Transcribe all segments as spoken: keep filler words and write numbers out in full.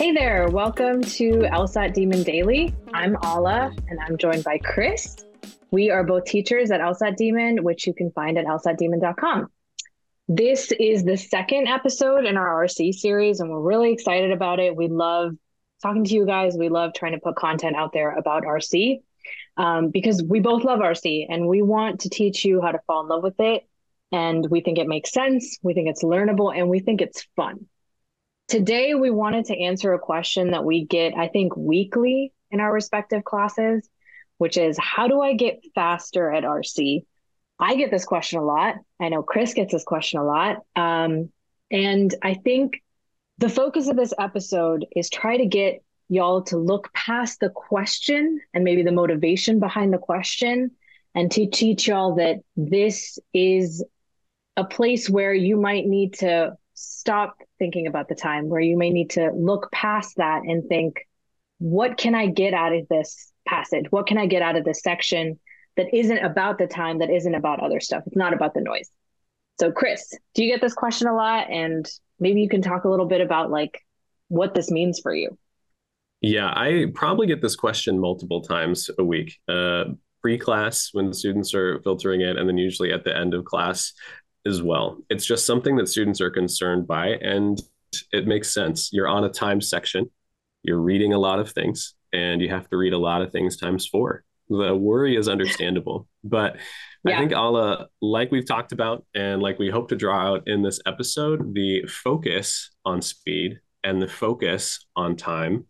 Hey there, welcome to LSAT Demon Daily. I'm Ala, and I'm joined by Chris. We are both teachers at LSAT Demon, which you can find at L S A T demon dot com. This is the second episode in our R C series, and we're really excited about it. We love talking to you guys. We love trying to put content out there about R C um, because we both love R C, and we want to teach you how to fall in love with it. And we think it makes sense. We think it's learnable, and we think it's fun. Today, we wanted to answer a question that we get, I think, weekly in our respective classes, which is, how do I get faster at R C? I get this question a lot. I know Chris gets this question a lot. Um, and I think the focus of this episode is try to get y'all to look past the question and maybe the motivation behind the question, and to teach y'all that this is a place where you might need to stop thinking about the time, where you may need to look past that and think, what can I get out of this passage? What can I get out of this section that isn't about the time, that isn't about other stuff? It's not about the noise. So Chris, do you get this question a lot? And maybe you can talk a little bit about like what this means for you. Yeah, I probably get this question multiple times a week, uh, pre-class when the students are filtering it, and then usually at the end of class as well. It's just something that students are concerned by, and it makes sense. You're on a time section, you're reading a lot of things, and you have to read a lot of things times four. The worry is understandable, but yeah. I think Ala, like we've talked about, and like we hope to draw out in this episode, the focus on speed and the focus on time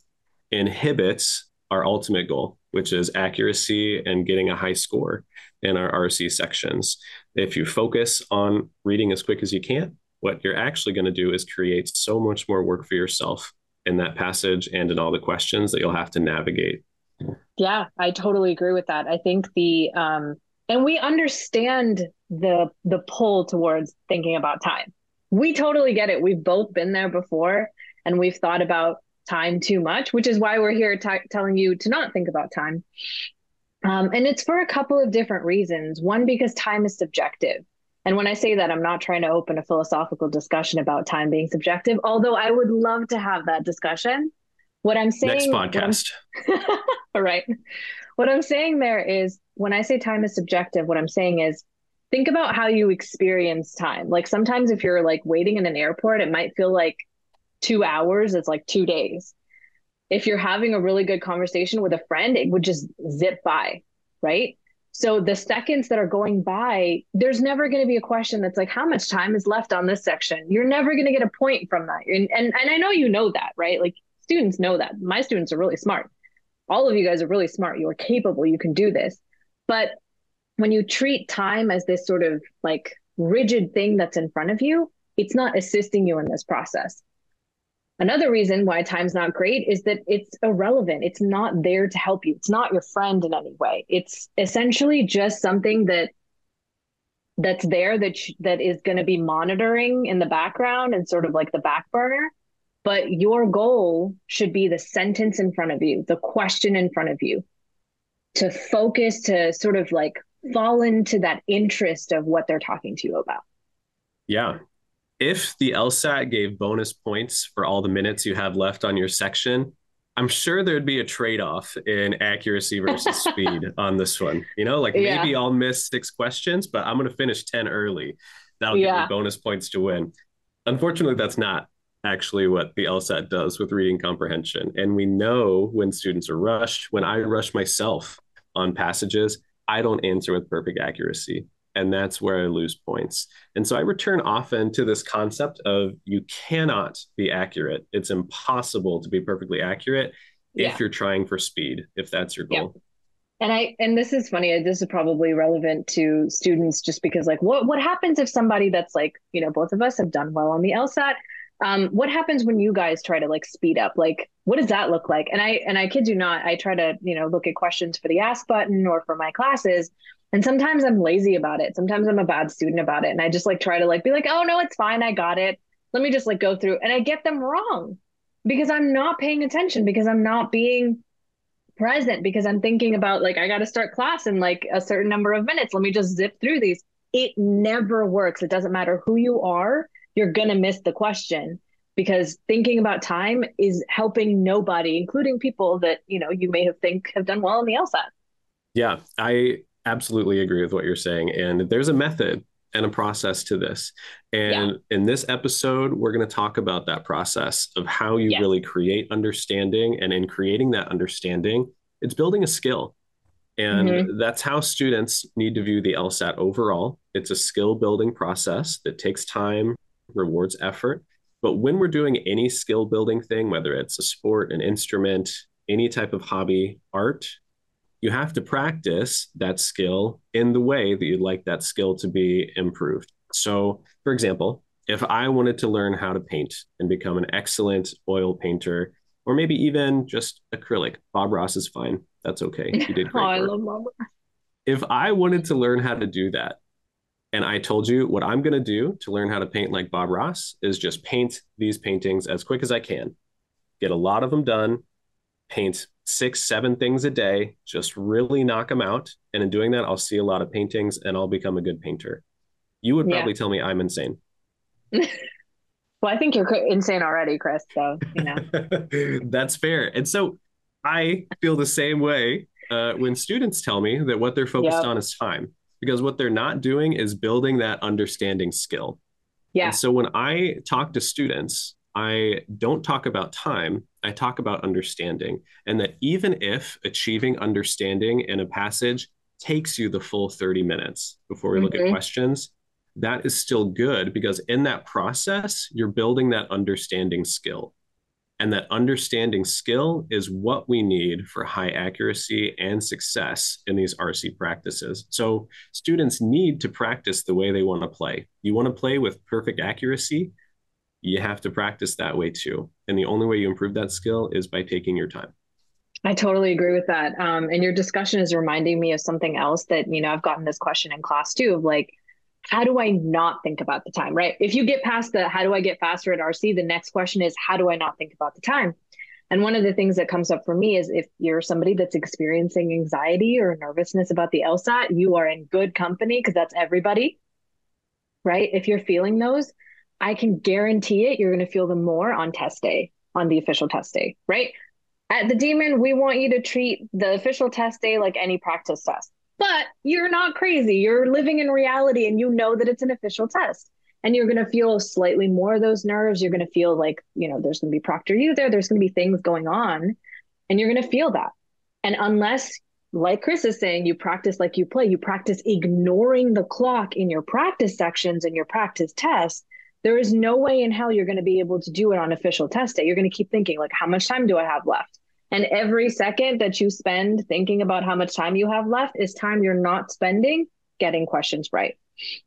inhibits our ultimate goal, which is accuracy and getting a high score in our R C sections. If you focus on reading as quick as you can, what you're actually going to do is create so much more work for yourself in that passage and in all the questions that you'll have to navigate. Yeah, I totally agree with that. I think the, um, and we understand the, the pull towards thinking about time. We totally get it. We've both been there before, and we've thought about time too much, which is why we're here t- telling you to not think about time. Um, and it's for a couple of different reasons. One, because time is subjective. And when I say that, I'm not trying to open a philosophical discussion about time being subjective, although I would love to have that discussion. What I'm saying— Next podcast. All right. What I'm saying there is, when I say time is subjective, what I'm saying is, think about how you experience time. Like sometimes if you're like waiting in an airport, it might feel like two hours. It's like two days. If you're having a really good conversation with a friend, it would just zip by, right? So the seconds that are going by, there's never going to be a question that's like, how much time is left on this section? You're never going to get a point from that. And, and, and I know you know that, right? Like students know that. My students are really smart. All of you guys are really smart. You are capable. You can do this. But when you treat time as this sort of like rigid thing that's in front of you, it's not assisting you in this process. Another reason why time's not great is that it's irrelevant. It's not there to help you. It's not your friend in any way. It's essentially just something that that's there that sh- that is going to be monitoring in the background and sort of like the back burner. But your goal should be the sentence in front of you, the question in front of you, to focus, to sort of like fall into that interest of what they're talking to you about. Yeah. If the LSAT gave bonus points for all the minutes you have left on your section, I'm sure there'd be a trade-off in accuracy versus speed on this one. You know, like yeah. maybe I'll miss six questions, but I'm going to finish ten early. That'll yeah. give me bonus points to win. Unfortunately, that's not actually what the LSAT does with reading comprehension. And we know when students are rushed, when I rush myself on passages, I don't answer with perfect accuracy. And that's where I lose points. And so I return often to this concept of you cannot be accurate. It's impossible to be perfectly accurate yeah. if you're trying for speed, if that's your goal. Yeah. And I and this is funny, this is probably relevant to students just because like what what happens if somebody that's like, you know, both of us have done well on the LSAT. Um, what happens when you guys try to like speed up? Like, what does that look like? And I and I kid you not, I try to, you know, look at questions for the ask button or for my classes. And sometimes I'm lazy about it. Sometimes I'm a bad student about it. And I just like try to like be like, oh no, it's fine. I got it. Let me just like go through. And I get them wrong because I'm not paying attention, because I'm not being present, because I'm thinking about like, I got to start class in like a certain number of minutes. Let me just zip through these. It never works. It doesn't matter who you are. You're going to miss the question. because thinking about time is helping nobody, including people that, you know, you may have think have done well on the LSAT. Yeah, I absolutely agree with what you're saying. And there's a method and a process to this. Yeah. And in this episode, we're going to talk about that process of how you Yes. really create understanding. And in creating that understanding, it's building a skill. And Mm-hmm. that's how students need to view the LSAT overall. It's a skill building process that takes time, rewards effort. But when we're doing any skill building thing, whether it's a sport, an instrument, any type of hobby, art, you have to practice that skill in the way that you'd like that skill to be improved. So, for example, if I wanted to learn how to paint and become an excellent oil painter, or maybe even just acrylic, Bob Ross is fine. That's okay. He did Oh, great I work. love mama. If I wanted to learn how to do that, and I told you what I'm going to do to learn how to paint like Bob Ross is just paint these paintings as quick as I can, get a lot of them done, paint six, seven things a day, just really knock them out. And in doing that, I'll see a lot of paintings and I'll become a good painter. You would Yeah. probably tell me I'm insane. Well, I think you're insane already, Chris. So, you know. That's fair. And so I feel the same way uh, when students tell me that what they're focused Yep. on is time, because what they're not doing is building that understanding skill. And Yeah. so when I talk to students, I don't talk about time, I talk about understanding. And that even if achieving understanding in a passage takes you the full thirty minutes before we look at Mm-hmm. questions, that is still good because in that process, you're building that understanding skill. And that understanding skill is what we need for high accuracy and success in these R C practices. So students need to practice the way they want to play. You want to play with perfect accuracy, you have to practice that way too. And the only way you improve that skill is by taking your time. I totally agree with that. Um, and your discussion is reminding me of something else that, you know, I've gotten this question in class too, of like, how do I not think about the time, right? If you get past the how do I get faster at R C, the next question is how do I not think about the time? And one of the things that comes up for me is if you're somebody that's experiencing anxiety or nervousness about the LSAT, you are in good company because that's everybody, right? If you're feeling those, I can guarantee it, you're going to feel them more on test day, on the official test day, right? At the Demon, we want you to treat the official test day like any practice test. But you're not crazy. You're living in reality and you know that it's an official test. And you're going to feel slightly more of those nerves. You're going to feel like, you know, there's going to be Proctor U there. There's going to be things going on. And you're going to feel that. And unless, like Chris is saying, you practice like you play, you practice ignoring the clock in your practice sections and your practice tests, there is no way in hell you're going to be able to do it on official test day. You're going to keep thinking, like, how much time do I have left? And every second that you spend thinking about how much time you have left is time you're not spending getting questions right.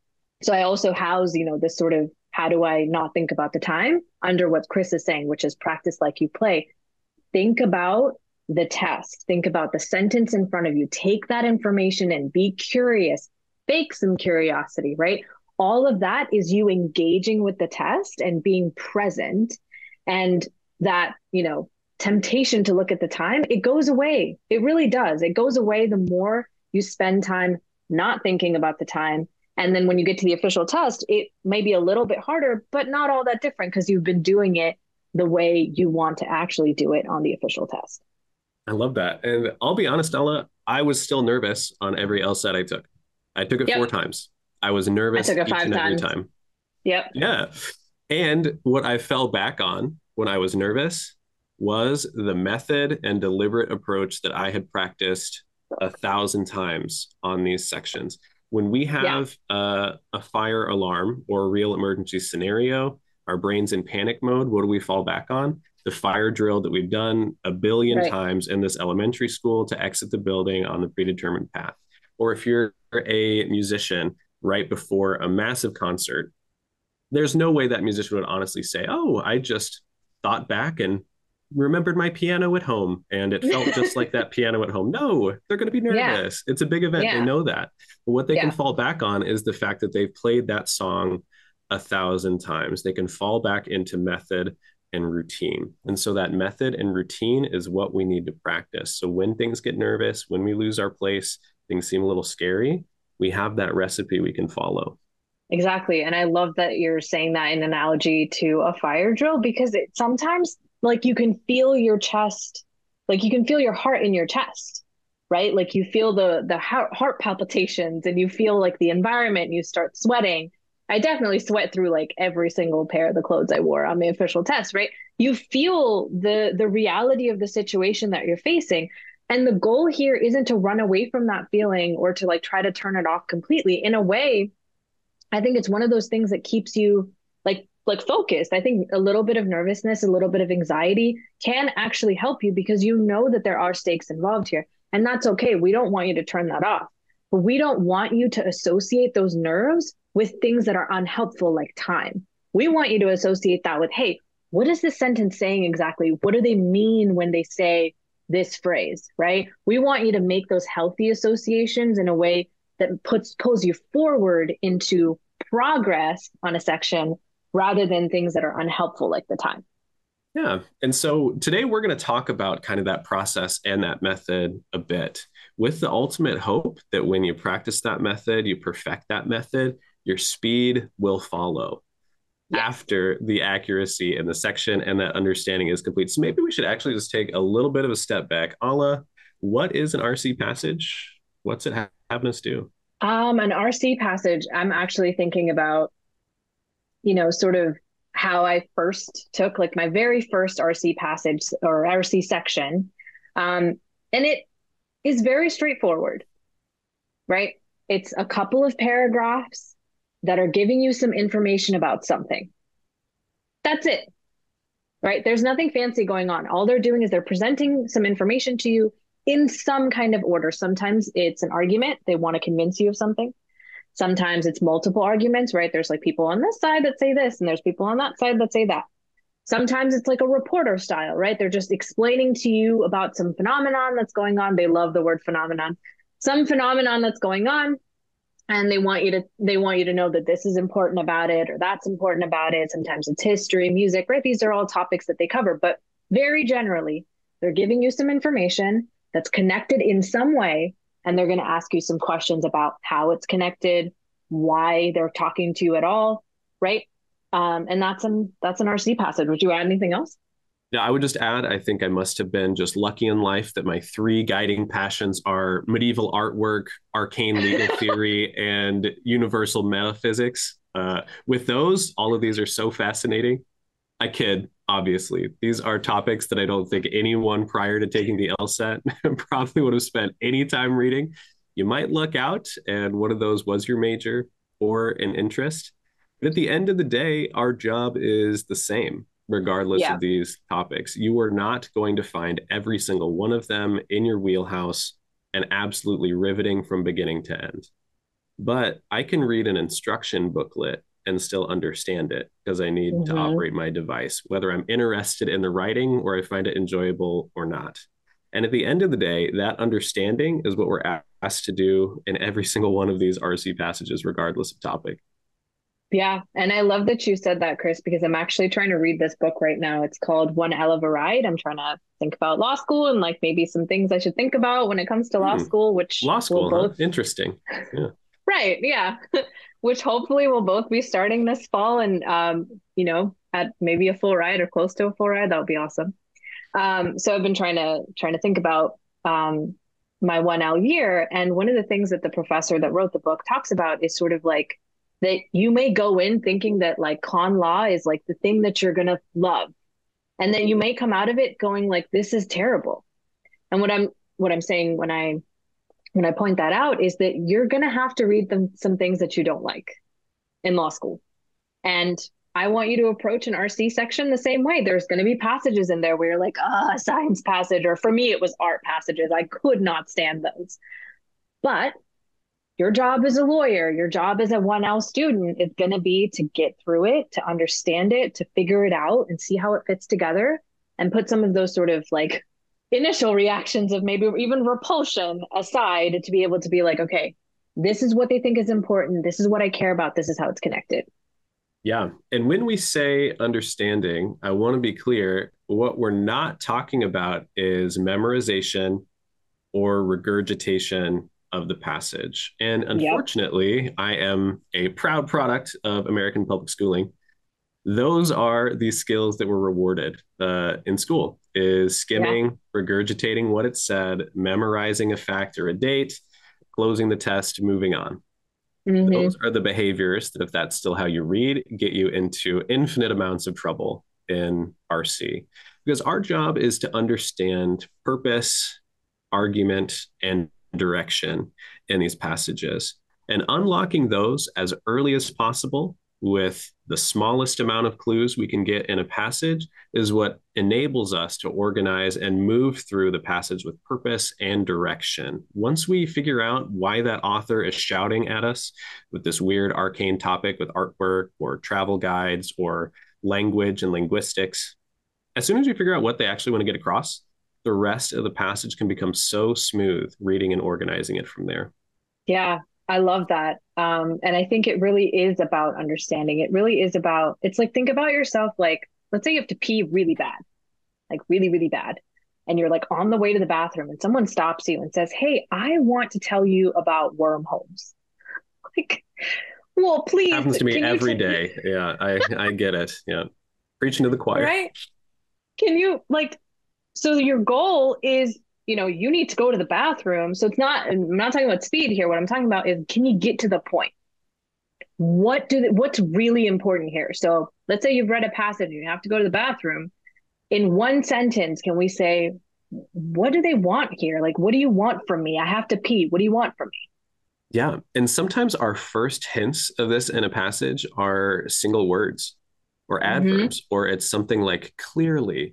So I also house, you know, this sort of how do I not think about the time under what Chris is saying, which is practice like you play. Think about the test. Think about the sentence in front of you. Take that information and be curious. Fake some curiosity, right? All of that is you engaging with the test and being present. And that, you know, temptation to look at the time, it goes away. It really does. It goes away the more you spend time not thinking about the time. And then when you get to the official test, it may be a little bit harder, but not all that different because you've been doing it the way you want to actually do it on the official test. I love that. And I'll be honest, Ella, I was still nervous on every LSAT I took. I took it Yep. four times. I was I nervous took it each five and every times. time. Yep. Yeah. And what I fell back on when I was nervous was the method and deliberate approach that I had practiced a thousand times on these sections. When we have uh, a fire alarm or a real emergency scenario, our brain's in panic mode, what do we fall back on? The fire drill that we've done a billion Right. times in this elementary school to exit the building on the predetermined path. Or if you're a musician right before a massive concert, there's no way that musician would honestly say, oh, I just thought back and remembered my piano at home and it felt just like that piano at home. No, they're going to be nervous. Yeah. It's a big event. Yeah. They know that. But what they yeah. can fall back on is the fact that they've played that song a thousand times. They can fall back into method and routine. And so that method and routine is what we need to practice. So when things get nervous, when we lose our place, things seem a little scary, we have that recipe we can follow. Exactly. And I love that you're saying that in analogy to a fire drill because it sometimes like you can feel your chest, like you can feel your heart in your chest, right? Like you feel the the heart, heart palpitations and you feel like the environment and you start sweating. I definitely sweat through like every single pair of the clothes I wore on the official test, right? You feel the the reality of the situation that you're facing. And the goal here isn't to run away from that feeling or to like try to turn it off completely. In a way, I think it's one of those things that keeps you like like focused. I think a little bit of nervousness, a little bit of anxiety can actually help you because you know that there are stakes involved here. And that's okay. We don't want you to turn that off. But we don't want you to associate those nerves with things that are unhelpful like time. We want you to associate that with, hey, what is this sentence saying exactly? What do they mean when they say this phrase, right? We want you to make those healthy associations in a way that puts pulls you forward into progress on a section rather than things that are unhelpful like the time. Yeah. And so today we're going to talk about kind of that process and that method a bit with the ultimate hope that when you practice that method, you perfect that method, your speed will follow Yes. after the accuracy in the section and that understanding is complete. So maybe we should actually just take a little bit of a step back. Ala, what is an R C passage? What's it ha- having us do? Um, an R C passage, I'm actually thinking about, you know, sort of how I first took like my very first R C passage or R C section. Um, and it is very straightforward, right? It's a couple of paragraphs that are giving you some information about something. That's it, right? There's nothing fancy going on. All they're doing is they're presenting some information to you in some kind of order. Sometimes it's an argument. They want to convince you of something. Sometimes it's multiple arguments, right? There's like people on this side that say this, and there's people on that side that say that. Sometimes it's like a reporter style, right? They're just explaining to you about some phenomenon that's going on. They love the word phenomenon. Some phenomenon that's going on, and they want you to they want you to know that this is important about it or that's important about it. Sometimes it's history, music, right? These are all topics that they cover, but very generally, they're giving you some information that's connected in some way, and they're going to ask you some questions about how it's connected, why they're talking to you at all, right? Um, and that's an that's an R C passage. Would you add anything else? Yeah, I would just add, I think I must have been just lucky in life that my three guiding passions are medieval artwork, arcane legal theory, and universal metaphysics. Uh, with those, all of these are so fascinating. I kid, obviously. These are topics that I don't think anyone prior to taking the LSAT probably would have spent any time reading. You might look out, and one of those was your major or an interest. But at the end of the day, our job is the same, regardless Yeah. of these topics. You are not going to find every single one of them in your wheelhouse and absolutely riveting from beginning to end. But I can read an instruction booklet and still understand it because I need to Mm-hmm. operate my device, whether I'm interested in the writing or I find it enjoyable or not. And at the end of the day, that understanding is what we're asked to do in every single one of these R C passages, regardless of topic. Yeah. And I love that you said that, Chris, because I'm actually trying to read this book right now. It's called One Hell of a Ride. I'm trying to think about law school and like maybe some things I should think about when it comes to law Hmm. school, which Law we'll school, huh? both, Interesting. Yeah. right. Yeah. Which hopefully we'll both be starting this fall and, um, you know, at maybe a full ride or close to a full ride. That would be awesome. Um, so I've been trying to, trying to think about, um, my one L year. And one of the things that the professor that wrote the book talks about is sort of like, that you may go in thinking that like con law is like the thing that you're going to love. And then you may come out of it going like, this is terrible. And what I'm, what I'm saying when I, when I point that out is that you're going to have to read them, some things that you don't like in law school. And I want you to approach an R C section the same way. There's going to be passages in there where you're like, ah, oh, science passage, or for me, it was art passages. I could not stand those. But your job as a lawyer, your job as a one L student is going to be to get through it, to understand it, to figure it out and see how it fits together and put some of those sort of like initial reactions of maybe even repulsion aside to be able to be like, okay, this is what they think is important. This is what I care about. This is how it's connected. Yeah. And when we say understanding, I want to be clear what we're not talking about is memorization or regurgitation of the passage. And Yep. unfortunately, I am a proud product of American public schooling. Those are the skills that were rewarded uh, in school is Yeah. skimming, regurgitating what it said, memorizing a fact or a date, closing the test, moving on. Those Hmm. are the behaviors that, if that's still how you read, get you into infinite amounts of trouble in R C. Because our job is to understand purpose, argument, and direction in these passages. And unlocking those as early as possible with the smallest amount of clues we can get in a passage is what enables us to organize and move through the passage with purpose and direction. Once we figure out why that author is shouting at us with this weird arcane topic with artwork or travel guides or language and linguistics, as soon as we figure out what they actually want to get across, the rest of the passage can become so smooth reading and organizing it from there. Yeah, I love that. Um, and I think it really is about understanding. It really is about, it's like, think about yourself like, let's say you have to pee really bad, like really, really bad. And you're like on the way to the bathroom and someone stops you and says, "Hey, I want to tell you about wormholes." Like, well, please, Happens to me can you, every t- day. Yeah, I, I get it. Yeah. Preaching to the choir. right? Can you like, so your goal is, you know, you need to go to the bathroom. So it's not, I'm not talking about speed here. What I'm talking about is, can you get to the point? What do they, what's really important here? So let's say you've read a passage and you have to go to the bathroom. In one sentence, can we say, what do they want here? Like, what do you want from me? I have to pee. What do you want from me? Yeah. And sometimes our first hints of this in a passage are single words or Hmm. adverbs, or it's something like clearly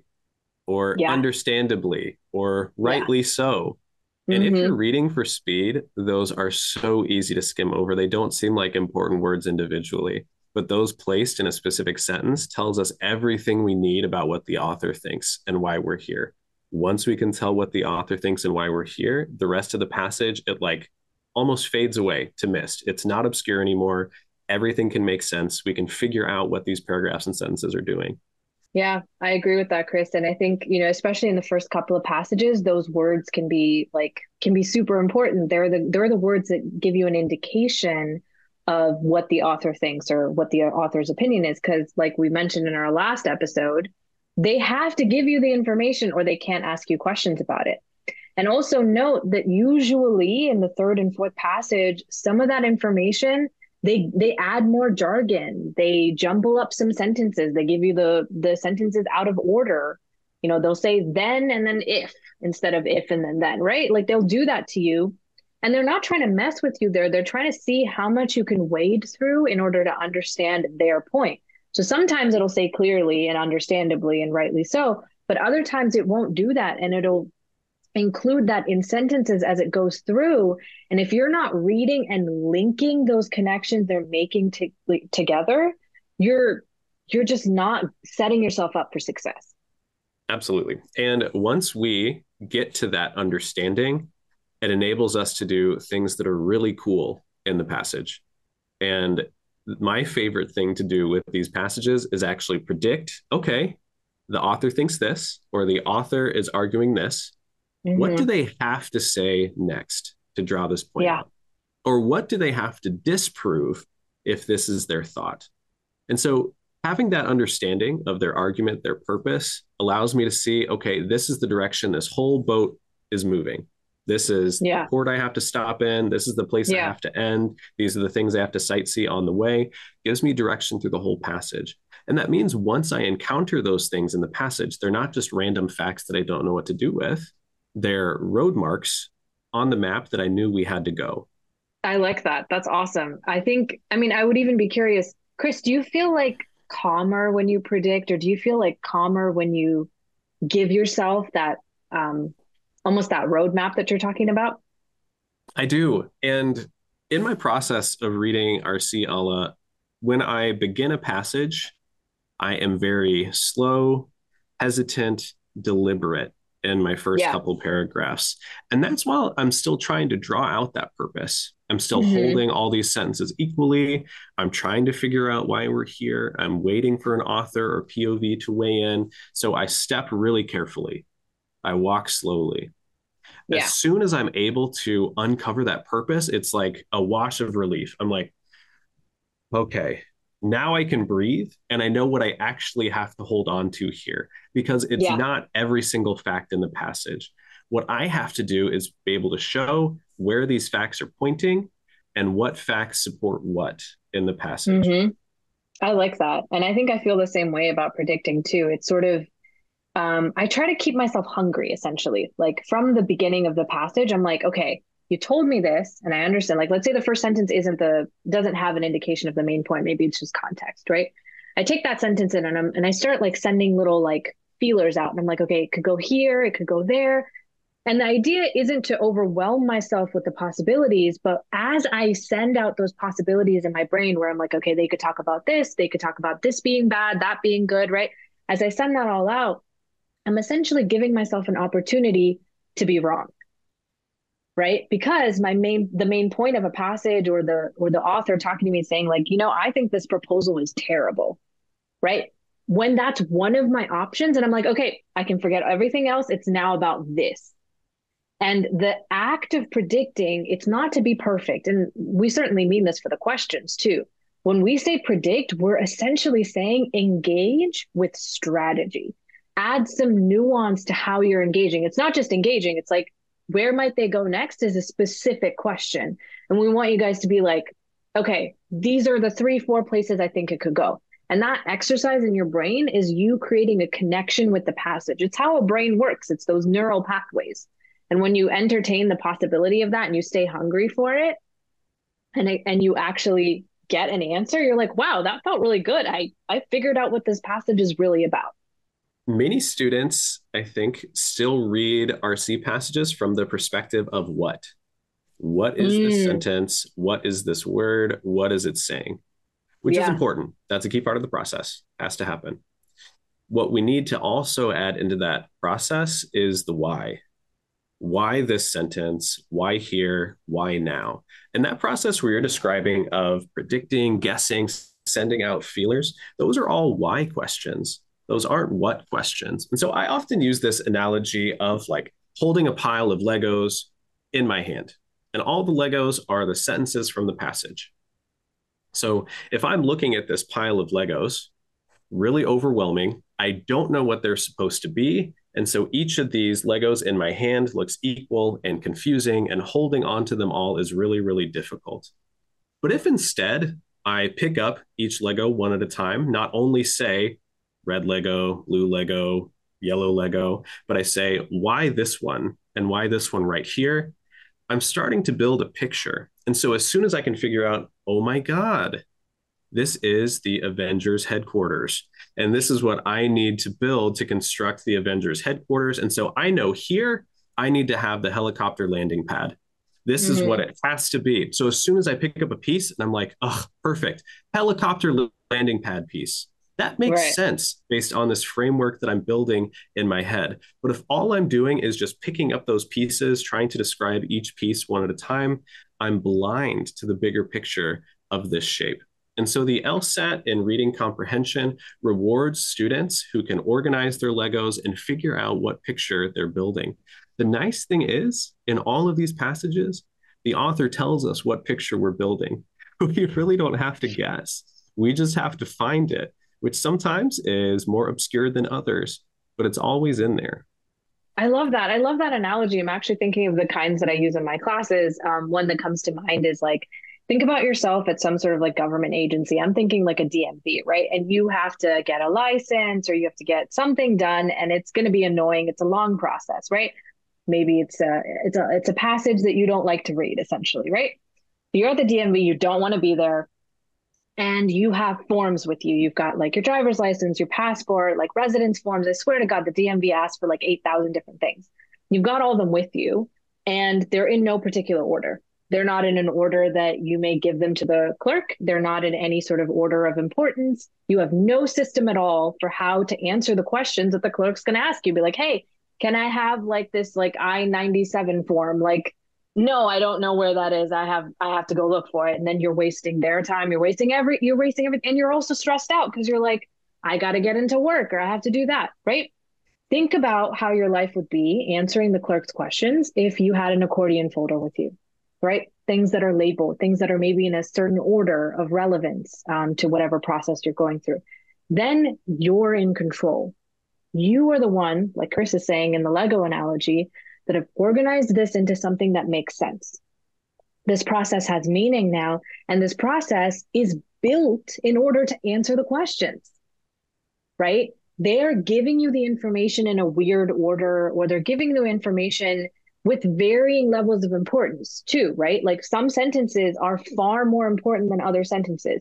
or Yeah. understandably or Yeah. rightly so. And if you're Hmm. reading for speed, those are so easy to skim over. They don't seem like important words individually, but those placed in a specific sentence tells us everything we need about what the author thinks and why we're here. Once we can tell what the author thinks and why we're here, the rest of the passage, it like almost fades away to mist. It's not obscure anymore. Everything can make sense. We can figure out what these paragraphs and sentences are doing. Yeah, I agree with that, Chris. And I think, you know, especially in the first couple of passages, those words can be like can be super important. They're the they're the words that give you an indication of what the author thinks or what the author's opinion is. Because, like we mentioned in our last episode, they have to give you the information or they can't ask you questions about it. And also note that usually in the third and fourth passage, some of that information they they add more jargon. They jumble up some sentences. They give you the the sentences out of order. You know, they'll say then and then if instead of if and then then, right? Like they'll do that to you. And they're not trying to mess with you there. They're trying to see how much you can wade through in order to understand their point. So sometimes it'll say clearly and understandably and rightly so, but other times it won't do that and it'll include that in sentences as it goes through. And if you're not reading and linking those connections they're making to, like, together, you're you're just not setting yourself up for success. Absolutely. And once we get to that understanding, it enables us to do things that are really cool in the passage. And my favorite thing to do with these passages is actually predict, okay, the author thinks this, or the author is arguing this. What do Hmm. they have to say next to draw this point Yeah. out? Or what do they have to disprove if this is their thought? And so having that understanding of their argument, their purpose, allows me to see, okay, this is the direction this whole boat is moving. This is the Yeah. port I have to stop in. This is the place I Yeah. have to end. These are the things I have to sightsee on the way. Gives me direction through the whole passage. And that means once I encounter those things in the passage, they're not just random facts that I don't know what to do with. They're road marks on the map that I knew we had to go. I like that. That's awesome. I think, I mean, I would even be curious, Chris, do you feel like calmer when you predict, or do you feel like calmer when you give yourself that um almost that roadmap that you're talking about? I do. And in my process of reading R C Alla, when I begin a passage, I am very slow, hesitant, deliberate in my first Yeah. couple paragraphs. And that's while I'm still trying to draw out that purpose. I'm still Hmm. holding all these sentences equally. I'm trying to figure out why we're here. I'm waiting for an author or P O V to weigh in. So I step really carefully. I walk slowly. As Yeah. soon as I'm able to uncover that purpose, it's like a wash of relief. I'm like, okay, now I can breathe and I know what I actually have to hold on to here because it's Yeah. not every single fact in the passage. What I have to do is be able to show where these facts are pointing and what facts support what in the passage. Hmm. I like that. And I think I feel the same way about predicting too. It's sort of, um, I try to keep myself hungry essentially. Like from the beginning of the passage, I'm like, okay, you told me this and I understand. Like, let's say the first sentence isn't the, doesn't have an indication of the main point. Maybe it's just context, right? I take that sentence in and I'm, and I start like sending little like feelers out and I'm like, okay, it could go here, it could go there. And the idea isn't to overwhelm myself with the possibilities, but as I send out those possibilities in my brain where I'm like, okay, they could talk about this, they could talk about this being bad, that being good, right? As I send that all out, I'm essentially giving myself an opportunity to be wrong, right? Because my main the main point of a passage or the or the author talking to me saying like, you know, I think this proposal is terrible, right? When that's one of my options and I'm like, okay, I can forget everything else. It's now about this. And the act of predicting, it's not to be perfect. And we certainly mean this for the questions too. When we say predict, we're essentially saying engage with strategy. Add some nuance to how you're engaging. It's not just engaging, it's like, where might they go next is a specific question. And we want you guys to be like, okay, these are the three, four places I think it could go. And that exercise in your brain is you creating a connection with the passage. It's how a brain works, it's those neural pathways. And when you entertain the possibility of that and you stay hungry for it and it, and you actually get an answer, you're like, wow, that felt really good. I I figured out what this passage is really about. Many students, I think, still read R C passages from the perspective of what? What is this Mm, sentence? What is this word? What is it saying? Which is yeah. important. That's a key part of the process, has to happen. What we need to also add into that process is the why. Why this sentence? Why here? Why now? And that process where you're describing of predicting, guessing, sending out feelers, those are all why questions. Those aren't what questions. And so I often use this analogy of like holding a pile of Legos in my hand. And all the Legos are the sentences from the passage. So if I'm looking at this pile of Legos, really overwhelming. I don't know what they're supposed to be. And so each of these Legos in my hand looks equal and confusing, and holding on to them all is really, really difficult. But if instead I pick up each Lego one at a time, not only say red Lego, blue Lego, yellow Lego, but I say, why this one and why this one right here? I'm starting to build a picture. And so as soon as I can figure out, oh my God, this is the Avengers headquarters. And this is what I need to build to construct the Avengers headquarters. And so I know here I need to have the helicopter landing pad. This is what Hmm. it has to be. So as soon as I pick up a piece and I'm like, oh, perfect, helicopter landing pad piece. That makes Right. sense based on this framework that I'm building in my head. But if all I'm doing is just picking up those pieces, trying to describe each piece one at a time, I'm blind to the bigger picture of this shape. And so the LSAT in reading comprehension rewards students who can organize their Legos and figure out what picture they're building. The nice thing is, in all of these passages, the author tells us what picture we're building. We really don't have to guess. We just have to find it, which sometimes is more obscure than others, but it's always in there. I love that. I love that analogy. I'm actually thinking of the kinds that I use in my classes. Um, one that comes to mind is like, think about yourself at some sort of like government agency. I'm thinking like a D M V, right? And you have to get a license or you have to get something done, and it's going to be annoying. It's a long process, right? Maybe it's a it's a it's a passage that you don't like to read, essentially, right? You're at the D M V, you don't want to be there, and you have forms with you. You've got like your driver's license, your passport, like residence forms. I swear to God, the D M V asks for like eight thousand different things. You've got all of them with you, and they're in no particular order. They're not in an order that you may give them to the clerk. They're not in any sort of order of importance. You have no system at all for how to answer the questions that the clerk's going to ask you. Be like, hey, can I have like this like I ninety-seven form? Like, no, I don't know where that is. I have I have to go look for it. And then you're wasting their time. You're wasting every you're wasting everything. And you're also stressed out because you're like, I gotta get into work or I have to do that. Right. Think about how your life would be answering the clerk's questions if you had an accordion folder with you, right? Things that are labeled, things that are maybe in a certain order of relevance um, to whatever process you're going through. Then you're in control. You are the one, like Chris is saying in the Lego analogy, that have organized this into something that makes sense. This process has meaning now, and this process is built in order to answer the questions, right? They're giving you the information in a weird order, or they're giving you information with varying levels of importance too, right? Like some sentences are far more important than other sentences.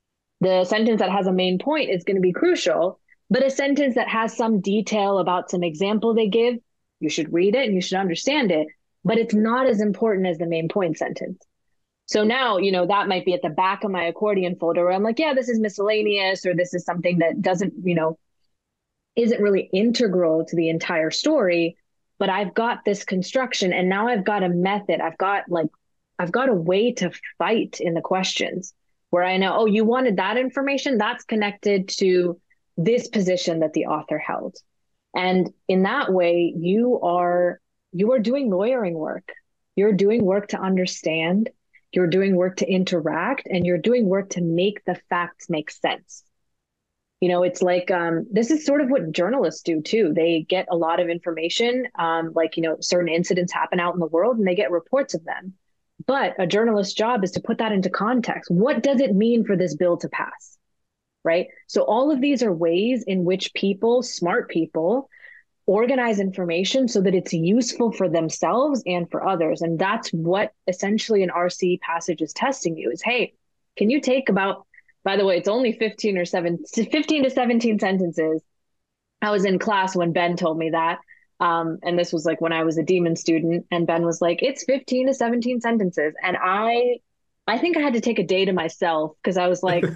The sentence that has a main point is going to be crucial, but a sentence that has some detail about some example they give, you should read it and you should understand it, but it's not as important as the main point sentence. So now, you know, that might be at the back of my accordion folder where I'm like, yeah, this is miscellaneous, or this is something that doesn't, you know, isn't really integral to the entire story, but I've got this construction and now I've got a method. I've got like, I've got a way to fight in the questions where I know, oh, you wanted that information that's connected to this position that the author held. And in that way, you are, you are doing lawyering work. You're doing work to understand, you're doing work to interact, and you're doing work to make the facts make sense. You know, it's like, um, this is sort of what journalists do too. They get a lot of information, um, like, you know, certain incidents happen out in the world and they get reports of them. But a journalist's job is to put that into context. What does it mean for this bill to pass? Right? So all of these are ways in which people, smart people, organize information so that it's useful for themselves and for others. And that's what essentially an R C passage is testing you is, hey, can you take about, by the way, it's only fifteen or seven, fifteen to seventeen sentences. I was in class when Ben told me that. Um, and this was like when I was a Demon student, and Ben was like, it's fifteen to seventeen sentences. And I, I think I had to take a day to myself because I was like,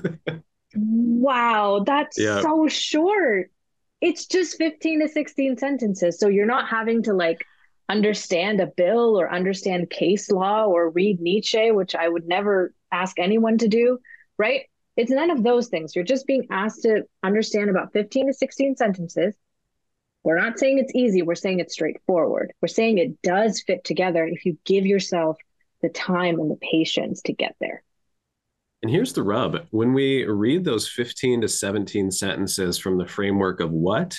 wow, that's yeah. so short. It's just fifteen to sixteen sentences. So you're not having to like understand a bill or understand case law or read Nietzsche, which I would never ask anyone to do, right? It's none of those things. You're just being asked to understand about fifteen to sixteen sentences. We're not saying it's easy. We're saying it's straightforward. We're saying it does fit together if you give yourself the time and the patience to get there. And here's the rub. When we read those fifteen to seventeen sentences from the framework of what,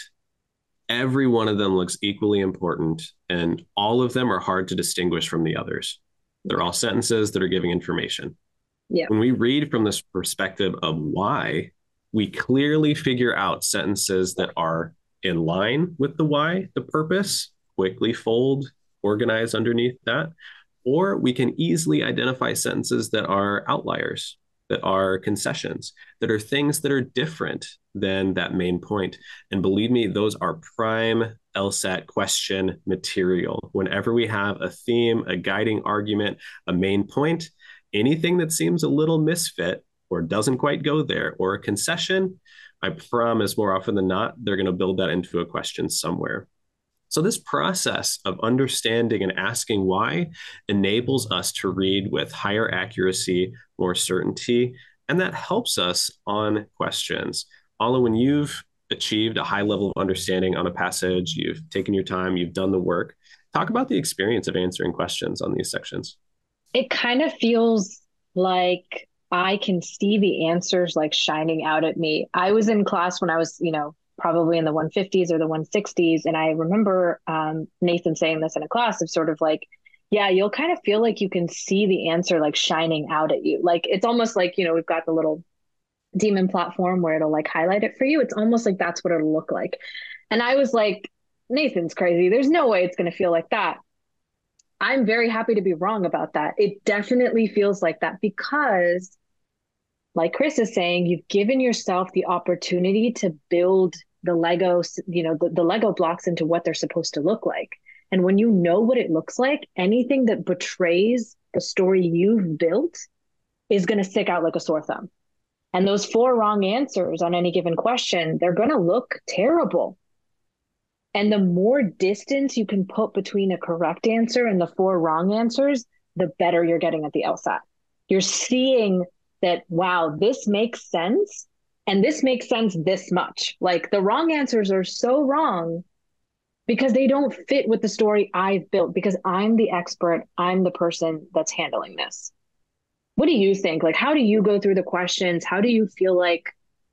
every one of them looks equally important, and all of them are hard to distinguish from the others. They're all sentences that are giving information. Yeah. When we read from this perspective of why, we clearly figure out sentences that are in line with the why, the purpose, quickly fold, organize underneath that, or we can easily identify sentences that are outliers, that are concessions, that are things that are different than that main point. And believe me, those are prime LSAT question material. Whenever we have a theme, a guiding argument, a main point, anything that seems a little misfit or doesn't quite go there, or a concession, I promise more often than not, they're going to build that into a question somewhere. So this process of understanding and asking why enables us to read with higher accuracy, more certainty, and that helps us on questions. Alla, when you've achieved a high level of understanding on a passage, you've taken your time, you've done the work, talk about the experience of answering questions on these sections. It kind of feels like I can see the answers like shining out at me. I was in class when I was, you know, probably in the one fifties or the one sixties. And I remember um, Nathan saying this in a class of sort of like, yeah, you'll kind of feel like you can see the answer like shining out at you. Like, it's almost like, you know, we've got the little Demon platform where it'll like highlight it for you. It's almost like that's what it'll look like. And I was like, Nathan's crazy. There's no way it's going to feel like that. I'm very happy to be wrong about that. It definitely feels like that because, like Chris is saying, you've given yourself the opportunity to build the Lego, you know, the, the Lego blocks into what they're supposed to look like. And when you know what it looks like, anything that betrays the story you've built is going to stick out like a sore thumb. And those four wrong answers on any given question, they're going to look terrible. And the more distance you can put between a correct answer and the four wrong answers, the better you're getting at the LSAT. You're seeing that, wow, this makes sense. And this makes sense this much. Like the wrong answers are so wrong because they don't fit with the story I've built because I'm the expert. I'm the person that's handling this. What do you think? Like, how do you go through the questions? How do you feel like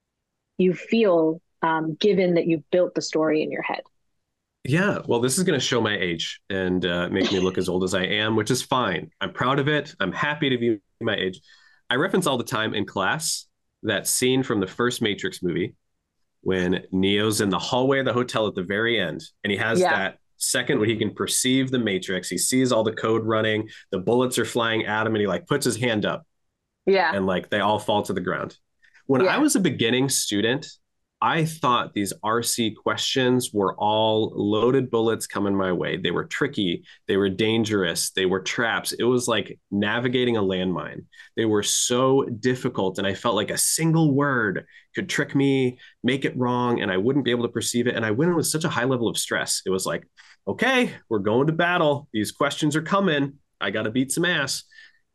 you feel um, given that you've built the story in your head? Yeah, well, this is going to show my age and uh, make me look as old as I am, which is fine. I'm proud of it. I'm happy to be my age. I reference all the time in class that scene from the first Matrix movie when Neo's in the hallway of the hotel at the very end, and he has Yeah. that second when he can perceive the Matrix. He sees all the code running, the bullets are flying at him, and he like puts his hand up, Yeah. and like they all fall to the ground. When I Yeah. was a beginning student, I thought these R C questions were all loaded bullets coming my way. They were tricky, they were dangerous, they were traps. It was like navigating a landmine. They were so difficult, and I felt like a single word could trick me, make it wrong, and I wouldn't be able to perceive it. And I went in with such a high level of stress. It was like, okay, we're going to battle. These questions are coming. I got to beat some ass.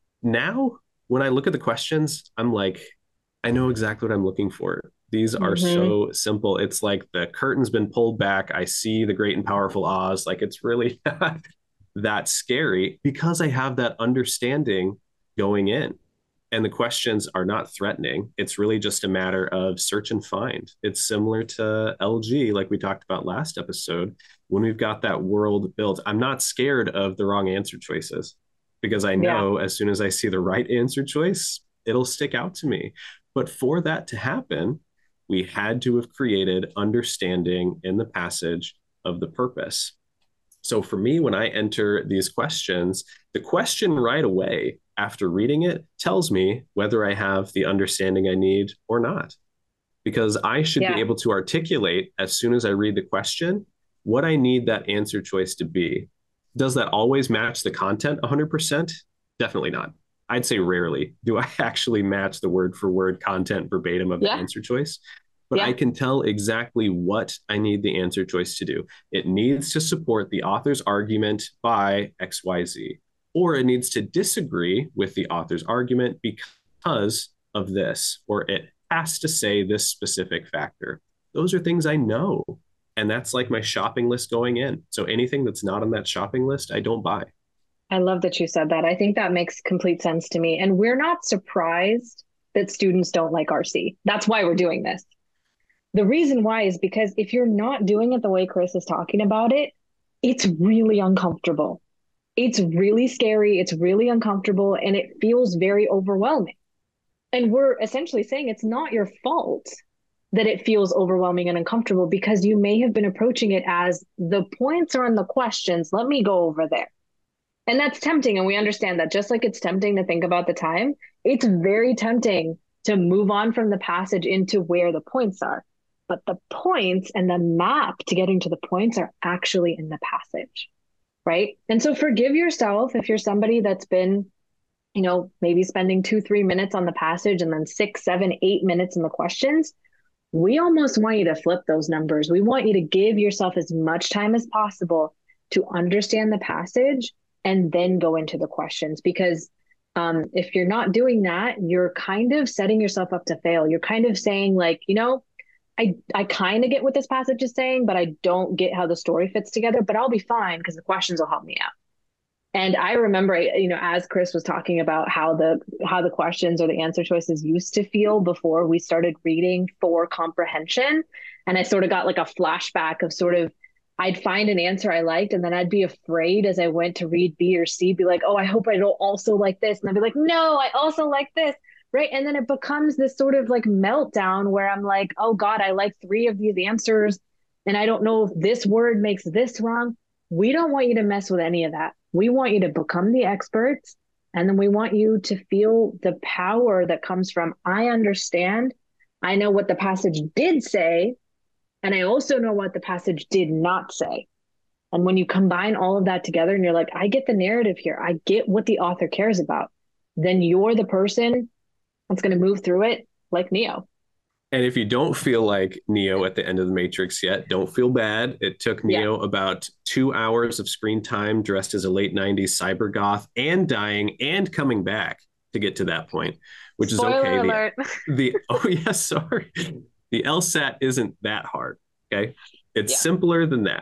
Now, when I look at the questions, I'm like, I know exactly what I'm looking for. These are Mm-hmm. so simple. It's like the curtain's been pulled back. I see the great and powerful Oz. Like it's really not that scary because I have that understanding going in. And the questions are not threatening. It's really just a matter of search and find. It's similar to L G, like we talked about last episode. When we've got that world built, I'm not scared of the wrong answer choices because I Yeah. know as soon as I see the right answer choice, it'll stick out to me. But for that to happen, we had to have created understanding in the passage of the purpose. So for me, when I enter these questions, the question right away after reading it tells me whether I have the understanding I need or not. Because I should be Yeah. able to articulate as soon as I read the question what I need that answer choice to be. Does that always match the content one hundred percent? Definitely not. I'd say rarely do I actually match the word for word content verbatim of the Yeah. answer choice, but I Yeah. can tell exactly what I need the answer choice to do. It needs to support the author's argument by X Y Z, or it needs to disagree with the author's argument because of this, or it has to say this specific factor. Those are things I know. And that's like my shopping list going in. So anything that's not on that shopping list, I don't buy. I love that you said that. I think that makes complete sense to me. And we're not surprised that students don't like R C. That's why we're doing this. The reason why is because if you're not doing it the way Chris is talking about it, it's really uncomfortable. It's really scary. It's really uncomfortable and it feels very overwhelming. And we're essentially saying it's not your fault that it feels overwhelming and uncomfortable because you may have been approaching it as the points are in the questions. Let me go over there. And that's tempting. And we understand that just like it's tempting to think about the time, it's very tempting to move on from the passage into where the points are. But the points and the map to getting to the points are actually in the passage, right? And so forgive yourself if you're somebody that's been, you know, maybe spending two, three minutes on the passage and then six, seven, eight minutes in the questions. We almost want you to flip those numbers. We want you to give yourself as much time as possible to understand the passage and then go into the questions. Because um, if you're not doing that, you're kind of setting yourself up to fail. You're kind of saying, like, you know, I, I kind of get what this passage is saying, but I don't get how the story fits together, but I'll be fine because the questions will help me out. And I remember, you know, as Chris was talking about how the how the questions or the answer choices used to feel before we started reading for comprehension. And I sort of got like a flashback of sort of I'd find an answer I liked, and then I'd be afraid as I went to read B or C, be like, oh, I hope I don't also like this. And I'd be like, no, I also like this. Right. And then it becomes this sort of like meltdown where I'm like, oh God, I like three of these answers. And I don't know if this word makes this wrong. We don't want you to mess with any of that. We want you to become the experts. And then we want you to feel the power that comes from, I understand. I know what the passage did say. And I also know what the passage did not say. And when you combine all of that together and you're like, I get the narrative here, I get what the author cares about, then you're the person that's going to move through it like Neo. And if you don't feel like Neo at the end of the Matrix yet, don't feel bad. It took Yeah. Neo about two hours of screen time dressed as a late nineties cyber goth and dying and coming back to get to that point, which Spoiler is okay. alert. The, the oh yeah, sorry. The LSAT isn't that hard. Okay. It's Yeah. simpler than that.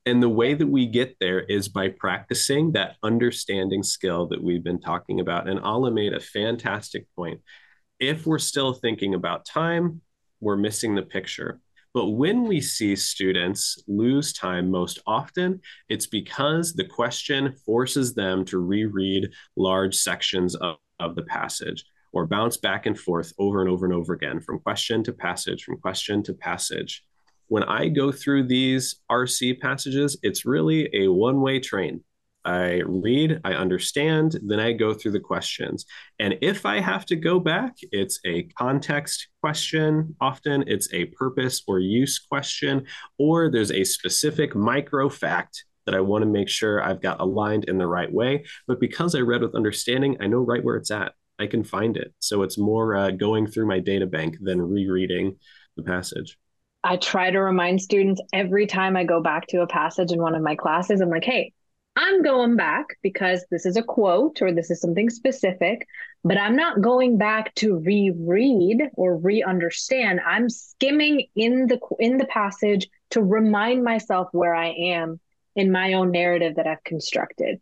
And the way that we get there is by practicing that understanding skill that we've been talking about. And Ala made a fantastic point. If we're still thinking about time, we're missing the picture. But when we see students lose time most often, it's because the question forces them to reread large sections of, of the passage or bounce back and forth over and over and over again from question to passage, from question to passage. When I go through these R C passages, it's really a one-way train. I read, I understand, then I go through the questions. And if I have to go back, it's a context question. Often it's a purpose or use question, or there's a specific micro fact that I want to make sure I've got aligned in the right way. But because I read with understanding, I know right where it's at. I can find it. So it's more uh, going through my data bank than rereading the passage. I try to remind students every time I go back to a passage in one of my classes, I'm like, hey, I'm going back because this is a quote or this is something specific, but I'm not going back to reread or re-understand. I'm skimming in the in the passage to remind myself where I am in my own narrative that I've constructed.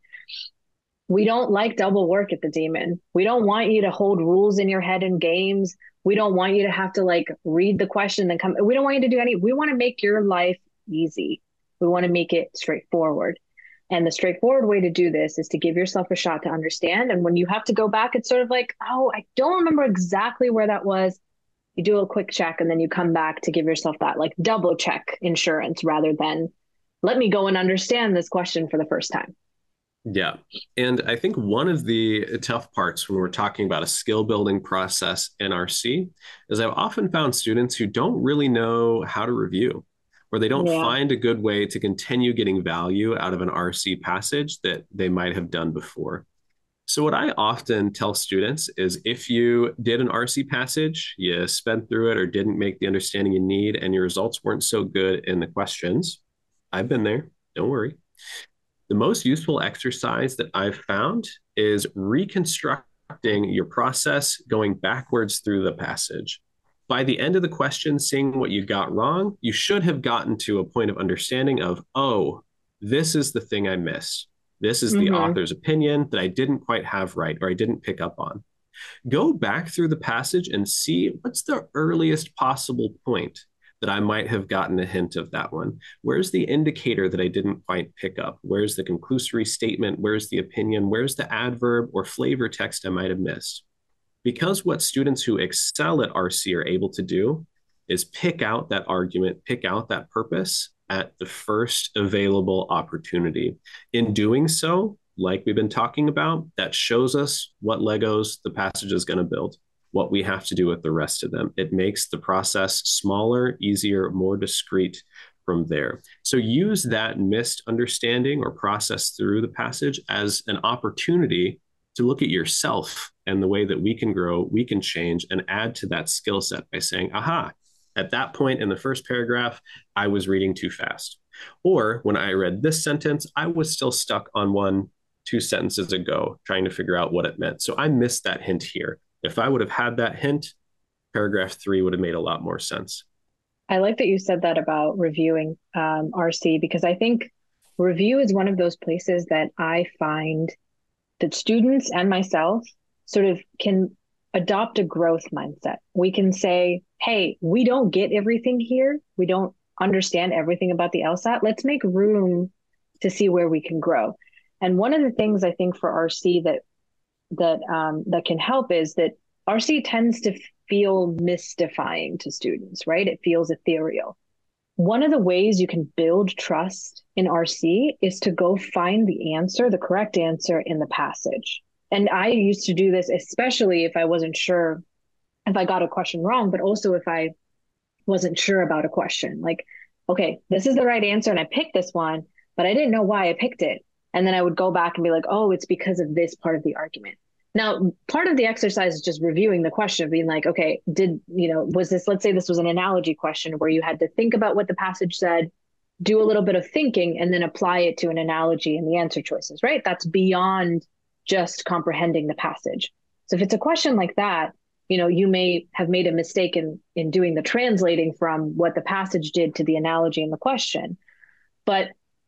We don't like double work at the Demon. We don't want you to hold rules in your head in games. We don't want you to have to like read the question and come. We don't want you to do any. We want to make your life easy. We want to make it straightforward. And the straightforward way to do this is to give yourself a shot to understand. And when you have to go back, it's sort of like, oh, I don't remember exactly where that was. You do a quick check and then you come back to give yourself that like double check insurance rather than let me go and understand this question for the first time. Yeah. And I think one of the tough parts when we're talking about a skill building process in R C is I've often found students who don't really know how to review, or they don't yeah. find a good way to continue getting value out of an R C passage that they might have done before. So what I often tell students is if you did an R C passage, you sped through it or didn't make the understanding you need, and your results weren't so good in the questions, I've been there, don't worry. The most useful exercise that I've found is reconstructing your process going backwards through the passage. By the end of the question, seeing what you got wrong, you should have gotten to a point of understanding of, oh, this is the thing I missed. This is mm-hmm. the author's opinion that I didn't quite have right or I didn't pick up on. Go back through the passage and see what's the earliest possible point that I might have gotten a hint of that one. Where's the indicator that I didn't quite pick up? Where's the conclusory statement? Where's the opinion? Where's the adverb or flavor text I might have missed? Because what students who excel at R C are able to do is pick out that argument, pick out that purpose at the first available opportunity. In doing so, like we've been talking about, that shows us what Legos the passage is going to build, what we have to do with the rest of them. It makes the process smaller, easier, more discrete from there. So use that missed understanding or process through the passage as an opportunity to look at yourself and the way that we can grow, we can change, and add to that skill set by saying, aha, at that point in the first paragraph, I was reading too fast. Or when I read this sentence, I was still stuck on one, two sentences ago, trying to figure out what it meant. So I missed that hint here. If I would have had that hint, paragraph three would have made a lot more sense. I like that you said that about reviewing um, R C, because I think review is one of those places that I find that students and myself sort of can adopt a growth mindset. We can say, hey, we don't get everything here. We don't understand everything about the LSAT. Let's make room to see where we can grow. And one of the things I think for R C that that um, that can help is that R C tends to feel mystifying to students, right? It feels ethereal. One of the ways you can build trust in R C is to go find the answer, the correct answer in the passage. And I used to do this, especially if I wasn't sure if I got a question wrong, but also if I wasn't sure about a question. Like, okay, this is the right answer and I picked this one, but I didn't know why I picked it. And then I would go back and be like, oh, it's because of this part of the argument. Now, part of the exercise is just reviewing the question of being like, okay, did, you know, was this, let's say this was an analogy question where you had to think about what the passage said, do a little bit of thinking, and then apply it to an analogy and the answer choices, right? That's beyond just comprehending the passage. So if it's a question like that, you know, you may have made a mistake in, in doing the translating from what the passage did to the analogy in the question. But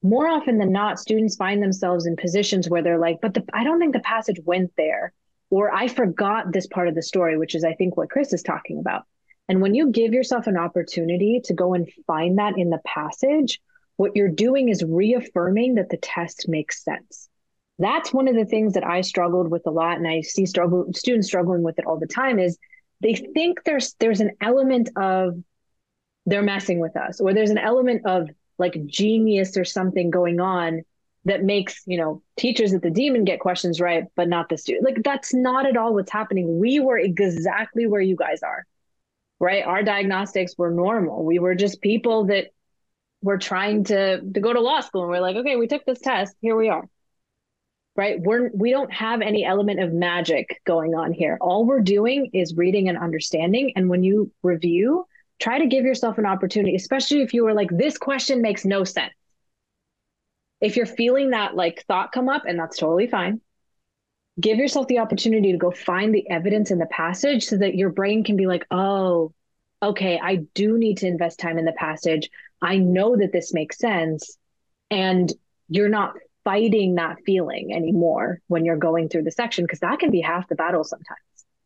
more often than not, students find themselves in positions where they're like, but the, I don't think the passage went there, or I forgot this part of the story, which is, I think, what Chris is talking about. And when you give yourself an opportunity to go and find that in the passage, what you're doing is reaffirming that the test makes sense. That's one of the things that I struggled with a lot, and I see struggle students struggling with it all the time, is they think there's there's an element of they're messing with us, or there's an element of like genius or something going on that makes, you know, teachers at the Demon get questions right, but not the student. Like, that's not at all what's happening. We were exactly where you guys are, right? Our diagnostics were normal. We were just people that were trying to, to go to law school. And we're like, okay, we took this test. Here we are, right? We're, we don't have any element of magic going on here. All we're doing is reading and understanding. And when you review, try to give yourself an opportunity, especially if you were like, this question makes no sense. If you're feeling that like thought come up, and that's totally fine, give yourself the opportunity to go find the evidence in the passage so that your brain can be like, oh, okay, I do need to invest time in the passage. I know that this makes sense. And you're not fighting that feeling anymore when you're going through the section, because that can be half the battle sometimes.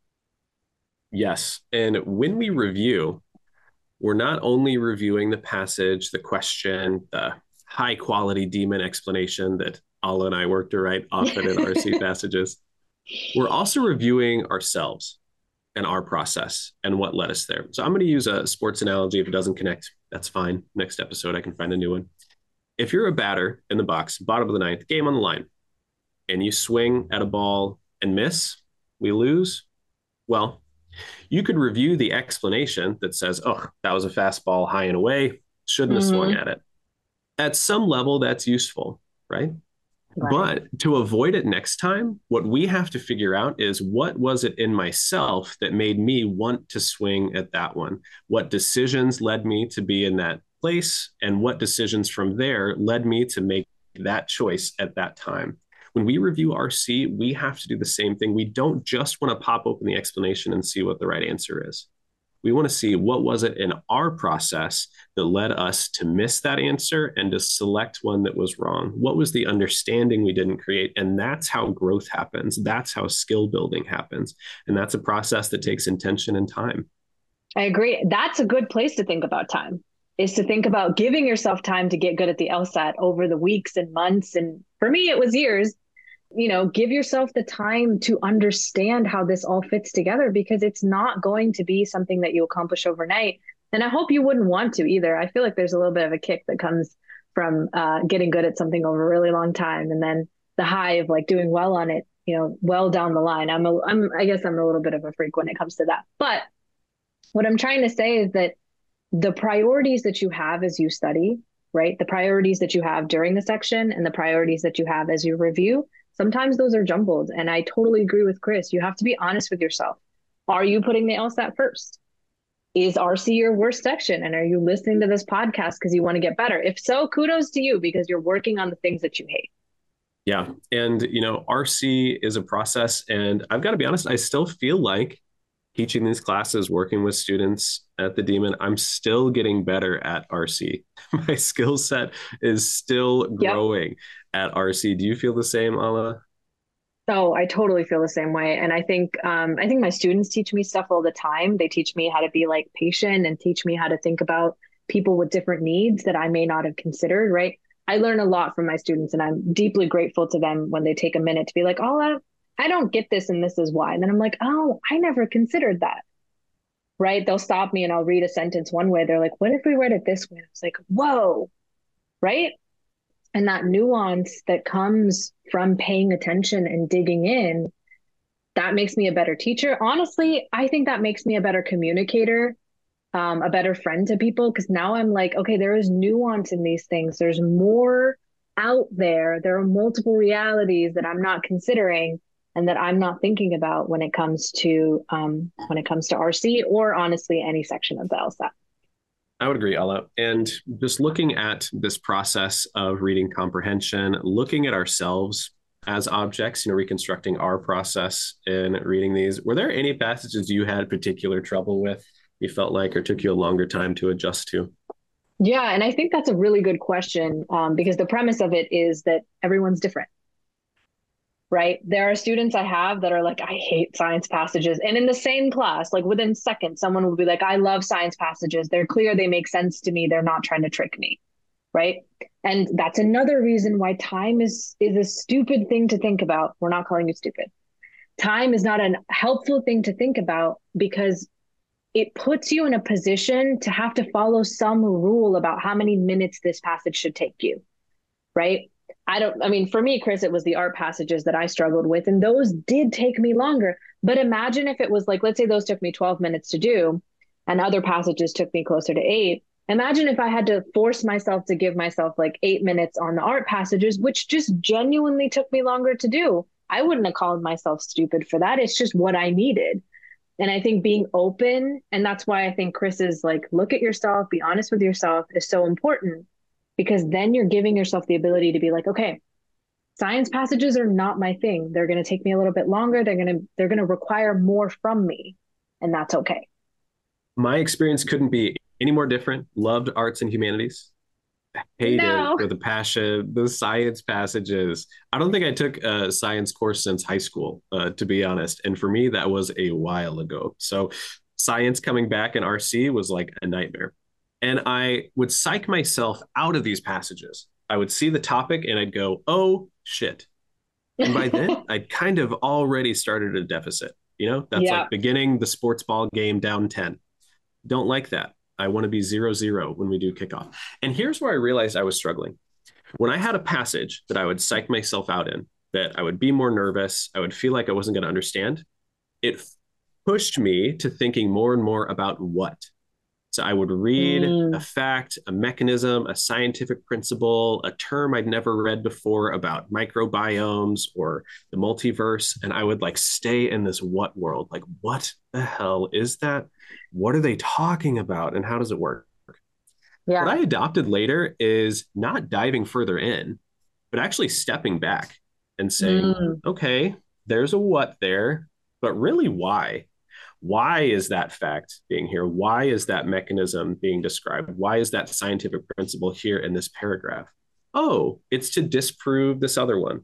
Yes. And when we review, we're not only reviewing the passage, the question, the high quality Demon explanation that Alla and I work to write often in R C passages. We're also reviewing ourselves and our process and what led us there. So I'm going to use a sports analogy. If it doesn't connect, that's fine. Next episode, I can find a new one. If you're a batter in the box, bottom of the ninth, game on the line, and you swing at a ball and miss, we lose. Well, you could review the explanation that says, oh, that was a fastball high and away, shouldn't have mm-hmm. swung at it. At some level, that's useful, right? Right? But to avoid it next time, what we have to figure out is, what was it in myself that made me want to swing at that one? What decisions led me to be in that place? And what decisions from there led me to make that choice at that time? When we review R C, we have to do the same thing. We don't just want to pop open the explanation and see what the right answer is. We want to see, what was it in our process that led us to miss that answer and to select one that was wrong? What was the understanding we didn't create? And that's how growth happens. That's how skill building happens. And that's a process that takes intention and time. I agree. That's a good place to think about time, is to think about giving yourself time to get good at the LSAT over the weeks and months. And for me, it was years. You know, give yourself the time to understand how this all fits together, because it's not going to be something that you accomplish overnight. And I hope you wouldn't want to either. I feel like there's a little bit of a kick that comes from uh, getting good at something over a really long time. And then the high of like doing well on it, you know, well down the line. I'm, a, I'm, I guess I'm a little bit of a freak when it comes to that. But what I'm trying to say is that the priorities that you have as you study, right? The priorities that you have during the section and the priorities that you have as you review, sometimes those are jumbled. And I totally agree with Chris. You have to be honest with yourself. Are you putting the LSAT first? Is R C your worst section? And are you listening to this podcast because you want to get better? If so, kudos to you, because you're working on the things that you hate. Yeah. And, you know, R C is a process. And I've got to be honest, I still feel like teaching these classes, working with students at the Demon, I'm still getting better at R C. My skill set is still growing. Yep. At R C. Do you feel the same, Alla? Oh, I totally feel the same way. And I think um, I think my students teach me stuff all the time. They teach me how to be like patient and teach me how to think about people with different needs that I may not have considered, right? I learn a lot from my students, and I'm deeply grateful to them when they take a minute to be like, oh, I, I don't get this, and this is why. And then I'm like, oh, I never considered that, right? They'll stop me and I'll read a sentence one way. They're like, what if we read it this way? I was like, whoa, right? And that nuance that comes from paying attention and digging in, that makes me a better teacher. Honestly, I think that makes me a better communicator, um, a better friend to people, because now I'm like, okay, there is nuance in these things. There's more out there. There are multiple realities that I'm not considering and that I'm not thinking about when it comes to um, when it comes to R C, or honestly, any section of the LSAT. I would agree, Alla. And just looking at this process of reading comprehension, looking at ourselves as objects, you know, reconstructing our process in reading these, were there any passages you had particular trouble with, you felt like, or took you a longer time to adjust to? Yeah, and I think that's a really good question um, because the premise of it is that everyone's different, right? There are students I have that are like, I hate science passages. And in the same class, like within seconds, someone will be like, I love science passages. They're clear, they make sense to me. They're not trying to trick me, right? And that's another reason why time is is a stupid thing to think about. We're not calling you stupid. Time is not a helpful thing to think about because it puts you in a position to have to follow some rule about how many minutes this passage should take you, right? I don't, I mean, for me, Chris, it was the art passages that I struggled with, and those did take me longer. But imagine if it was like, let's say those took me twelve minutes to do, and other passages took me closer to eight. Imagine if I had to force myself to give myself like eight minutes on the art passages, which just genuinely took me longer to do. I wouldn't have called myself stupid for that. It's just what I needed. And I think being open, and that's why I think Chris is like, look at yourself, be honest with yourself is so important because then you're giving yourself the ability to be like, okay, science passages are not my thing. They're going to take me a little bit longer. They're going to, they're going to require more from me. And that's okay. My experience couldn't be any more different. Loved arts and humanities. Hated No. with a passion the science passages. I don't think I took a science course since high school, uh, to be honest. And for me, that was a while ago. So science coming back in R C was like a nightmare. And I would psych myself out of these passages. I would see the topic and I'd go, oh shit. And by then, I'd kind of already started a deficit. You know, that's Yeah. like beginning the sports ball game down ten. Don't like that. I want to be zero zero when we do kickoff. And here's where I realized I was struggling. When I had a passage that I would psych myself out in, that I would be more nervous, I would feel like I wasn't going to understand, it pushed me to thinking more and more about what. So I would read a Mm. fact, a mechanism, a scientific principle, a term I'd never read before about microbiomes or the multiverse. And I would like stay in this what world? Like, what the hell is that? What are they talking about? And how does it work? What Yeah. I adopted later is not diving further in, but actually stepping back and saying, Mm. okay, there's a what there, but really why? Why is that fact being here? Why is that mechanism being described? Why is that scientific principle here in this paragraph? Oh, it's to disprove this other one,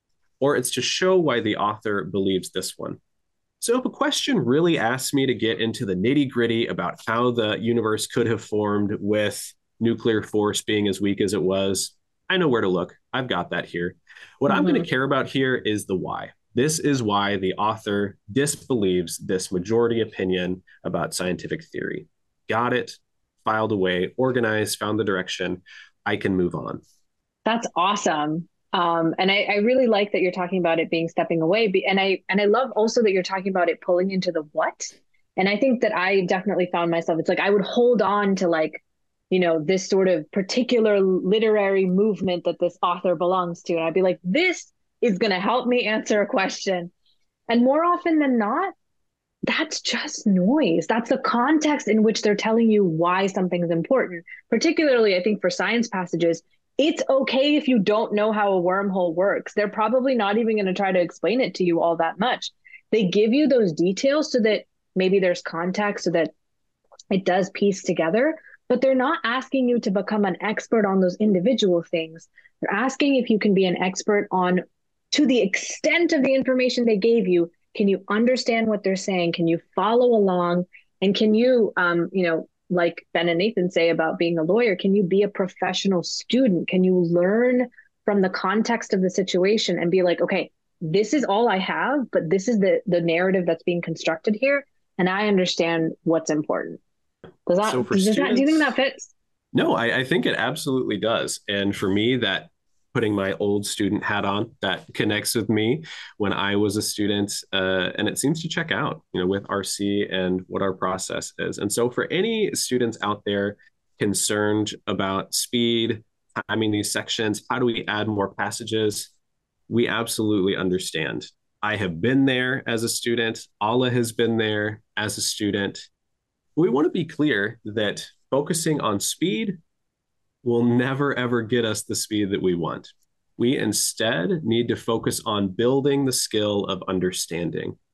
or it's to show why the author believes this one. So if a question really asks me to get into the nitty gritty about how the universe could have formed with nuclear force being as weak as it was, I know where to look. I've got that here. What I'm going Mm-hmm. to care about here is the why. This is why the author disbelieves this majority opinion about scientific theory. Got it, filed away, organized, found the direction. I can move on. That's awesome. Um, and I, I really like that you're talking about it being stepping away. Be, and I and I love also that you're talking about it pulling into the what. And I think that I definitely found myself, it's like I would hold on to like, you know, this sort of particular literary movement that this author belongs to. And I'd be like, this is going to help me answer a question. And more often than not, that's just noise. That's the context in which they're telling you why something's important. Particularly, I think for science passages, it's okay if you don't know how a wormhole works. They're probably not even going to try to explain it to you all that much. They give you those details so that maybe there's context, so that it does piece together, but they're not asking you to become an expert on those individual things. They're asking if you can be an expert on, to the extent of the information they gave you, can you understand what they're saying? Can you follow along? And can you, um, you know, like Ben and Nathan say about being a lawyer, can you be a professional student? Can you learn from the context of the situation and be like, okay, this is all I have, but this is the the narrative that's being constructed here, and I understand what's important. Does So that for does that do you think that students, fits? no, I, I think it absolutely does. And for me, that putting my old student hat on, that connects with me when I was a student, uh, and it seems to check out, you know, with R C and what our process is. And so for any students out there concerned about speed, timing these sections, how do we add more passages? We absolutely understand. I have been there as a student. Alla has been there as a student. We want to be clear that focusing on speed will never ever get us the speed that we want. We instead need to focus on building the skill of understanding.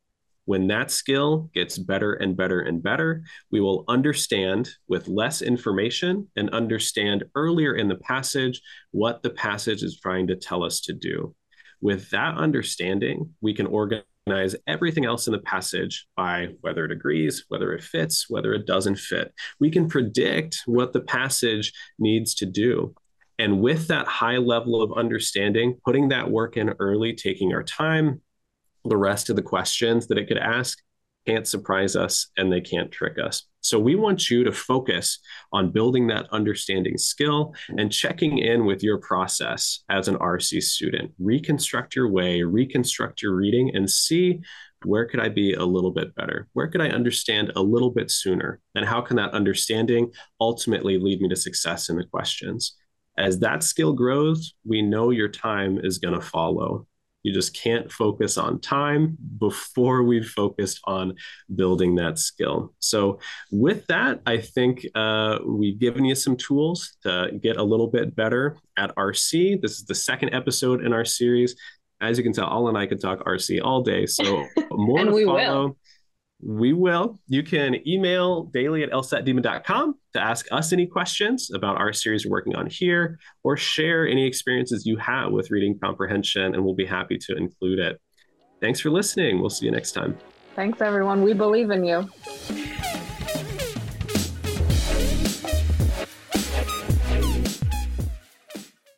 When that skill gets better and better and better, we will understand with less information and understand earlier in the passage what the passage is trying to tell us to do. With that understanding, we can organize everything else in the passage by whether it agrees, whether it fits, whether it doesn't fit. We can predict what the passage needs to do. And with that high level of understanding, putting that work in early, taking our time, the rest of the questions that it could ask can't surprise us and they can't trick us. So we want you to focus on building that understanding skill and checking in with your process as an R C student. Reconstruct your way, reconstruct your reading, and see, where could I be a little bit better? Where could I understand a little bit sooner? And how can that understanding ultimately lead me to success in the questions? As that skill grows, we know your time is going to follow. You just can't focus on time before we've focused on building that skill. So with that, I think uh, we've given you some tools to get a little bit better at R C. This is the second episode in our series. As you can tell, All and I could talk R C all day. So more and to we follow. Will. We will. You can email daily at L S A T demon dot com to ask us any questions about our series we're working on here, or share any experiences you have with reading comprehension, and we'll be happy to include it. Thanks for listening. We'll see you next time. Thanks, everyone. We believe in you.